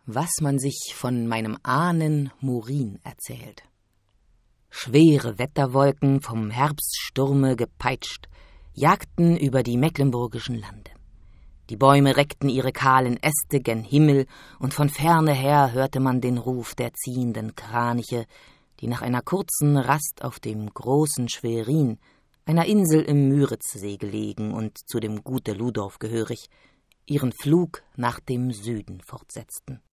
was man sich von meinem Ahnen Murin erzählt. Schwere Wetterwolken, vom Herbststurme gepeitscht, jagten über die mecklenburgischen Lande. Die Bäume reckten ihre kahlen Äste gen Himmel, und von ferne her hörte man den Ruf der ziehenden Kraniche, die nach einer kurzen Rast auf dem großen Schwerin, einer Insel im Müritzsee gelegen und zu dem Gute Ludorf gehörig, ihren Flug nach dem Süden fortsetzten.